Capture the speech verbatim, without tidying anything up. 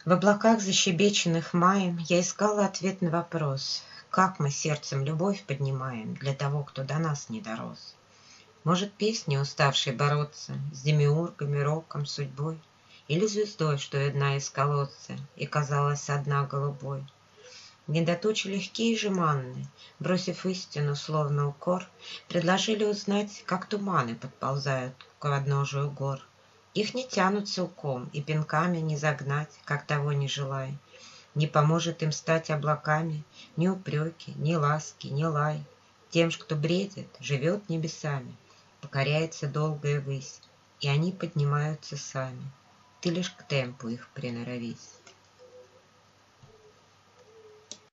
В облаках, защебеченных маем, Я искала ответ на вопрос: как мы сердцем любовь поднимаем Для того, кто до нас не дорос? Может, песни, уставшей бороться С демиургами, роком, судьбой, Или звездой, что видна из колодца И казалась одна голубой? Недоточи легкие и жеманны, Бросив истину, словно укор, Предложили узнать, как туманы Подползают к подножию гор. Их не тянут силком и пинками не загнать, как того не желай. Не поможет им стать облаками Ни упреки, ни ласки, ни лай. Тем ж, кто бредит, живет небесами, Покоряется долгая высь, И они поднимаются сами. Ты лишь к темпу их приноровись.